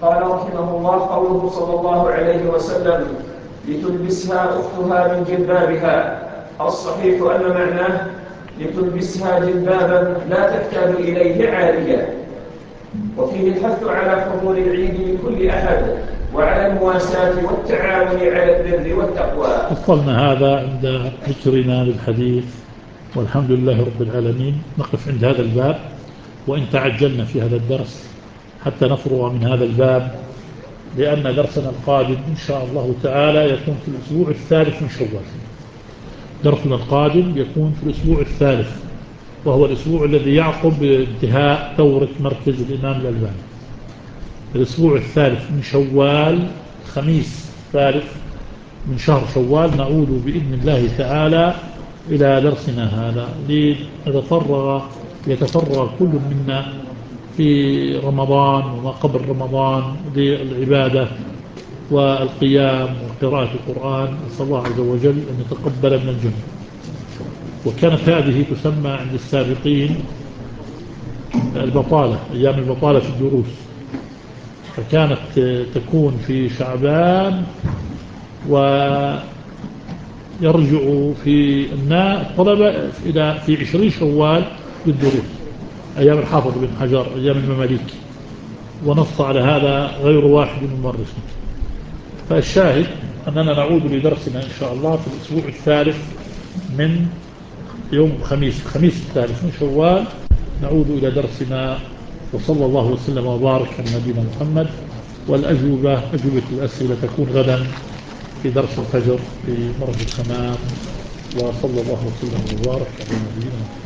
قال رحمه الله: قوله صلى الله عليه وسلم: لتلبسها أختها من جلبابها. الصحيح أن معناه لتلبسها جلبابا لا تحتاج إليه عارية. وفيه الحث على حضور العيد لكل أحد، وعلى المواساة والتعاون على البر والتقوى. وصلنا هذا عند ذكرنا للحديث، والحمد لله رب العالمين. نقف عند هذا الباب، وإن تعجلنا في هذا الدرس حتى نفرغ من هذا الباب، لأن درسنا القادم إن شاء الله تعالى يكون في الأسبوع الثالث من شوال. درسنا القادم يكون في الأسبوع الثالث، وهو الأسبوع الذي يعقب انتهاء دورة مركز الإمام الألباني. الأسبوع الثالث من شوال، خميس ثالث من شهر شوال، نعود بإذن الله تعالى إلى درسنا هذا، يتفرغ كل منا في رمضان وما قبل رمضان للعبادة والقيام وقراءة القرآن. أسأل الله عز وجل أن يتقبل من الجميع. وكانت هذه تسمى عند السابقين البطالة، أيام البطالة في الدروس، فكانت تكون في شعبان ويرجع في الطلبة إلى في 20 شوال للدروس، أيام الحافظ بن حجر، أيام المماليك، ونص على هذا غير واحد من المؤرخين. فالشاهد أننا نعود لدرسنا إن شاء الله في الأسبوع الثالث من يوم الخميس الثالث من شوال، نعود إلى درسنا. وصلى الله وسلم وبارك على نبينا محمد. أجوبة الأسئلة تكون غدا في درس الفجر في مرج الحمام. وصلى الله وسلم وبارك على نبينا محمد.